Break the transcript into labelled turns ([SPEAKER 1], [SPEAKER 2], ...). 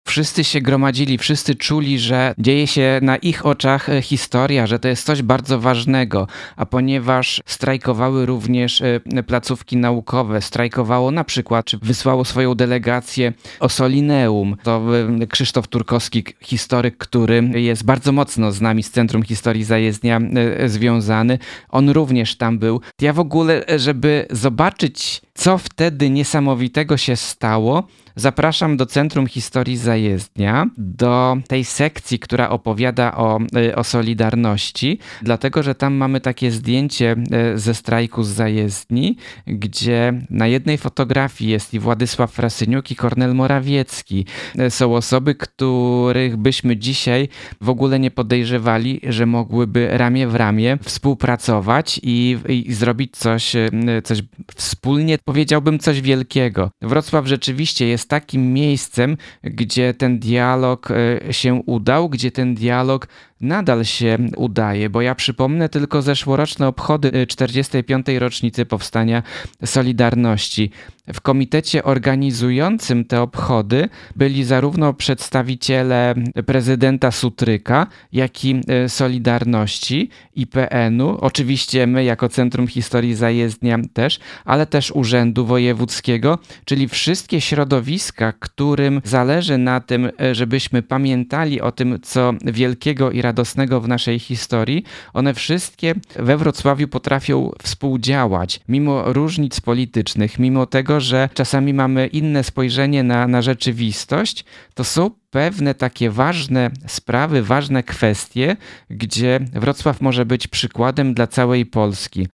[SPEAKER 1] Wszyscy się gromadzili, wszyscy czuli, że dzieje się na ich oczach historia, że to jest coś bardzo ważnego, a ponieważ strajkowały również placówki naukowe, strajkowało na przykład, czy wysłało swoją delegację Ossolineum, to Krzysztof Turkowski, historyk, który jest bardzo mocno z nami, z Centrum Historii Zajezdnia związany, on również tam był. Ja w ogóle, żeby zobaczyć, co wtedy niesamowitego się stało, zapraszam do Centrum Historii Zajezdnia, do tej sekcji, która opowiada o Solidarności, dlatego że tam mamy takie zdjęcie ze strajku z Zajezdni, gdzie na jednej fotografii jest i Władysław Frasyniuk, i Kornel Morawiecki. Są osoby, których byśmy dzisiaj w ogóle nie podejrzewali, że mogłyby ramię w ramię współpracować i zrobić coś wspólnie, powiedziałbym coś wielkiego. Wrocław rzeczywiście jest takim miejscem, gdzie ten dialog się udał, gdzie ten dialog nadal się udaje, bo ja przypomnę tylko zeszłoroczne obchody 45. rocznicy powstania Solidarności. W komitecie organizującym te obchody byli zarówno przedstawiciele prezydenta Sutryka, jak i Solidarności, IPN-u, oczywiście my jako Centrum Historii Zajezdnia też, ale też Urzędu Wojewódzkiego, czyli wszystkie środowiska, którym zależy na tym, żebyśmy pamiętali o tym, co wielkiego i radosnego w naszej historii, one wszystkie we Wrocławiu potrafią współdziałać, mimo różnic politycznych, mimo tego, że czasami mamy inne spojrzenie na rzeczywistość, to są pewne takie ważne sprawy, ważne kwestie, gdzie Wrocław może być przykładem dla całej Polski.